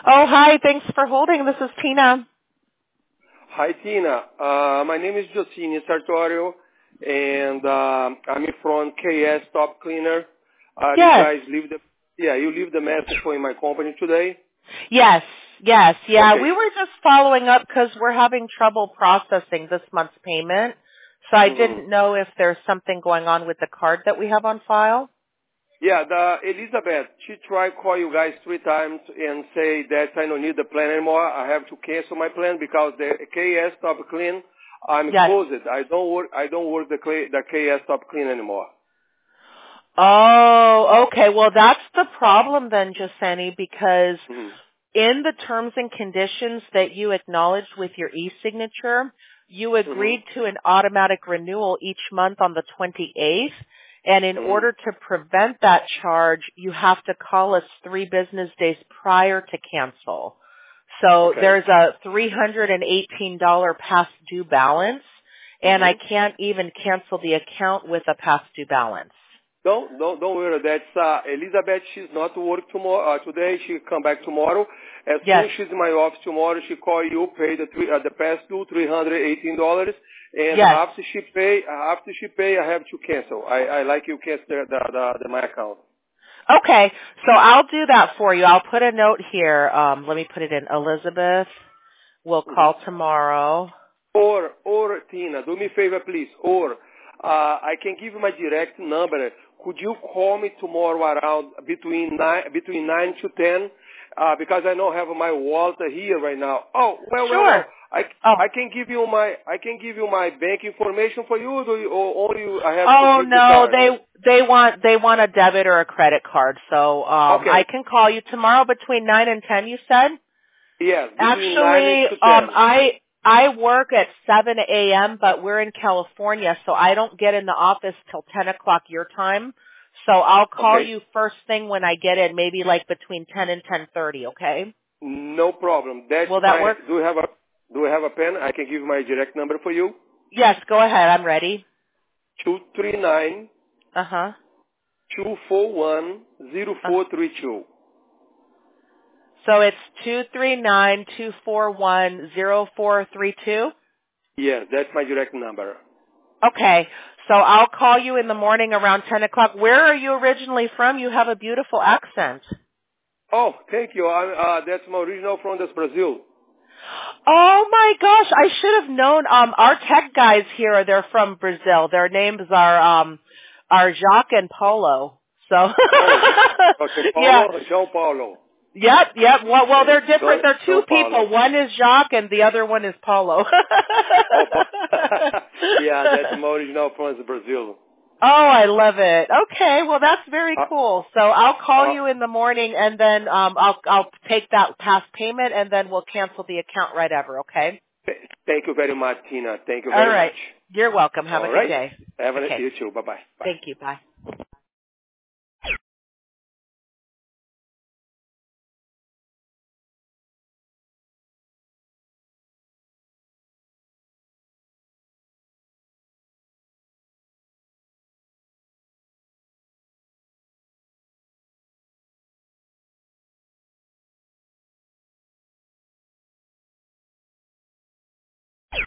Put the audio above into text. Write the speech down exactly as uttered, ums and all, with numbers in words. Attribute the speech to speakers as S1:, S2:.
S1: Oh, hi. Thanks for holding. This is Tina.
S2: Hi, Tina. Uh, my name is Josine Sartorio, and uh, I'm from K S Top Cleaner. Uh, you
S1: Yes.
S2: guys leave the yeah, you leave the message for my company today.
S1: Yes. Yes. Yeah.
S2: Okay.
S1: We were just following up because we're having trouble processing this month's payment. So I
S2: Mm-hmm.
S1: didn't know if there's something going on with the card that we have on file.
S2: Yeah, the Elizabeth, she tried call you guys three times and say that I don't need the plan anymore. I have to cancel my plan because the K S Top Clean, I'm
S1: Yes.
S2: closed. I don't work. I don't work the K- the K S Top Clean anymore.
S1: Oh, okay. Well, that's the problem then, Giussani, because
S2: Mm-hmm.
S1: in the terms and conditions that you acknowledged with your e-signature, you agreed
S2: Mm-hmm.
S1: to an automatic renewal each month on the twenty-eighth. And in order
S2: Mm-hmm.
S1: to prevent that charge, you have to call us three business days prior to cancel. So
S2: Okay.
S1: there's a three hundred eighteen dollars past due balance, and I
S2: Mm-hmm.
S1: can't even cancel the account with a past due balance.
S2: Don't don't don't worry. That's uh, Elizabeth. She's not to work tomorrow. Uh, today she come back tomorrow. As soon
S1: Yes.
S2: as she's in my office tomorrow, she call you, pay the three, uh, the past due three hundred eighteen dollars, and
S1: Yes.
S2: after she pay, after she pay, I have to cancel. I I like you cancel the the, the, the my account.
S1: Okay, so I'll do that for you. I'll put a note here. Um, let me put it in. Elizabeth will
S2: Mm-hmm.
S1: call tomorrow.
S2: Or, or Tina, do me a favor, please. Or, uh, I can give you my direct number. Could you call me tomorrow around between nine, between nine to ten? Uh, because I don't have my wallet here right now. Oh, well, well, well.
S1: Sure.
S2: I,
S1: Oh,
S2: I can give you my, I can give you my bank information for you, do you, or only I have to
S1: oh
S2: give the
S1: no,
S2: card.
S1: they they want they want a debit or a credit card. So um, I
S2: Okay.
S1: can call you tomorrow between nine and ten. You said.
S2: Yes, between nine
S1: Actually,
S2: to
S1: um,
S2: ten.
S1: I I work at seven a.m., but we're in California, so I don't get in the office till ten o'clock your time. So I'll call
S2: Okay.
S1: you first thing when I get in, maybe like between ten and ten thirty. Okay?
S2: No problem. That's
S1: Will that
S2: my.
S1: work?
S2: Do you have a Do you have a pen? I can give you my direct number for you.
S1: Yes. Go ahead. I'm ready.
S2: Two three nine
S1: Uh huh.
S2: two four one zero
S1: Uh,
S2: four three two.
S1: so it's two three nine two four one zero four three two.
S2: Yes, that's my direct number.
S1: Okay. So I'll call you in the morning around ten o'clock. Where are you originally from? You have a beautiful accent.
S2: Oh, thank you. I, uh, that's my original from this Brazil.
S1: Oh my gosh, I should have known. Um, our tech guys here, they're from Brazil. Their names are um, are Jacques and Paulo. So,
S2: Oh, okay,
S1: yeah,
S2: Paulo, João Paulo.
S1: yep, yep. Well, well,
S2: Okay,
S1: they're different.
S2: João,
S1: They're two
S2: João
S1: people.
S2: Paulo.
S1: One is Jacques, and the other one is Paulo.
S2: Oh, Pa- yeah, that's my original from Brazil.
S1: Oh, I love it. Okay, well that's very
S2: Uh,
S1: cool. So I'll call
S2: uh,
S1: you in the morning, and then um, I'll I'll take that past payment, and then we'll cancel the account right ever. Okay.
S2: thank you very much, Tina. Thank you
S1: All
S2: very
S1: right.
S2: much.
S1: You're welcome. Have a
S2: All
S1: good
S2: right.
S1: day.
S2: Have a
S1: Okay.
S2: you too. Bye-bye. Bye.
S1: Thank you. Bye.